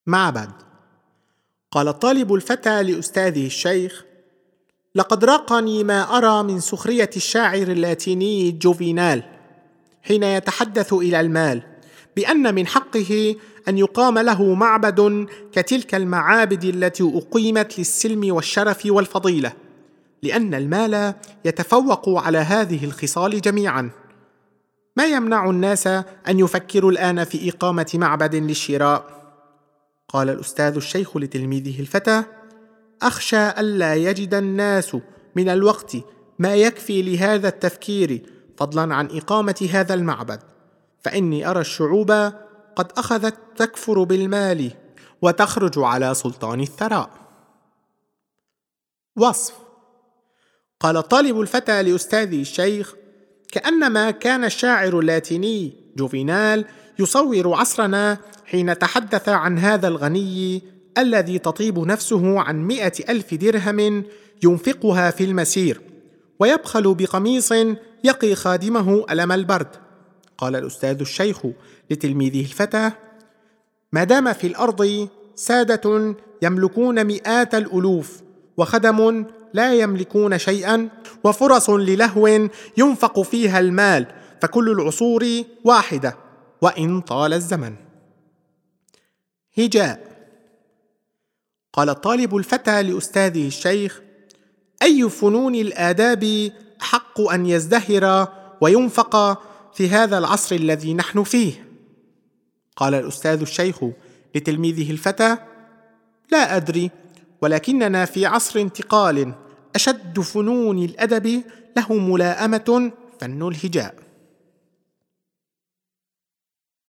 معبد. قال الطالب الفتى لأستاذه الشيخ: لقد راقني ما أرى من سخرية الشاعر اللاتيني جوفينال حين يتحدث إلى المال بأن من حقه أن يقام له معبد كتلك المعابد التي أقيمت للسلم والشرف والفضيلة، لأن المال يتفوق على هذه الخصال جميعا. ما يمنع الناس أن يفكروا الآن في إقامة معبد للشراء؟ قال الأستاذ الشيخ لتلميذه الفتى: أخشى ألا يجد الناس من الوقت ما يكفي لهذا التفكير، فضلا عن إقامة هذا المعبد، فإني أرى الشعوب قد أخذت تكفر بالمال وتخرج على سلطان الثراء. وصف. قال الطالب الفتى لأستاذه الشيخ: كأنما كان الشاعر اللاتيني جوفينال يصور عصرنا حين تحدث عن هذا الغني الذي تطيب نفسه عن 100,000 درهم ينفقها في المسير، ويبخل بقميص يقي خادمه ألم البرد. قال الأستاذ الشيخ لتلميذه الفتى: ما دام في الأرض سادة يملكون مئات الألوف، وخدم لا يملكون شيئا، وفرص للهو ينفق فيها المال، فكل العصور واحدة وإن طال الزمن. هجاء. قال الطالب الفتى لأستاذه الشيخ: أي فنون الآداب أحق أن يزدهر وينفق في هذا العصر الذي نحن فيه؟ قال الأستاذ الشيخ لتلميذه الفتى: لا أدري، ولكننا في عصر انتقال، أشد فنون الأدب له ملائمة فن الهجاء.